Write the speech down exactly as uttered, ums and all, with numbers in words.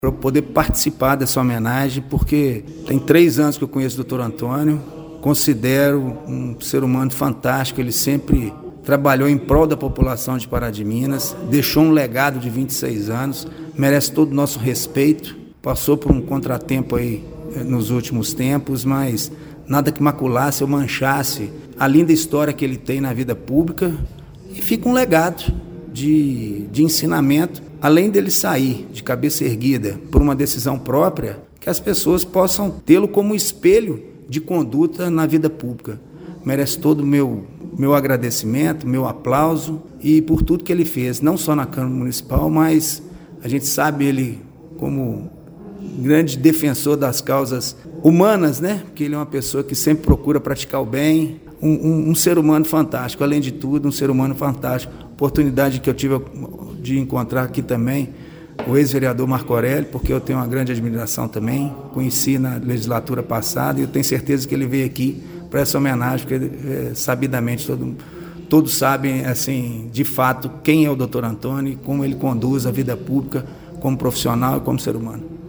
para eu poder participar dessa homenagem, porque tem três anos que eu conheço o doutor Antônio, considero um ser humano fantástico, ele sempre trabalhou em prol da população de Pará de Minas, deixou um legado de vinte e seis anos, merece todo o nosso respeito, passou por um contratempo aí nos últimos tempos, mas nada que maculasse ou manchasse a linda história que ele tem na vida pública, e fica um legado de, de ensinamento, além dele sair de cabeça erguida por uma decisão própria, que as pessoas possam tê-lo como espelho de conduta na vida pública. Merece todo o meu, meu agradecimento, meu aplauso, e por tudo que ele fez, não só na Câmara Municipal, mas a gente sabe ele como grande defensor das causas humanas, né? Porque ele é uma pessoa que sempre procura praticar o bem, um, um, um ser humano fantástico, além de tudo, um ser humano fantástico. Oportunidade que eu tive de encontrar aqui também o ex-vereador Marco Aurélio, porque eu tenho uma grande admiração também, conheci na legislatura passada e eu tenho certeza que ele veio aqui para essa homenagem, porque é, sabidamente todo, todos sabem, assim, de fato, quem é o doutor Antônio e como ele conduz a vida pública como profissional e como ser humano.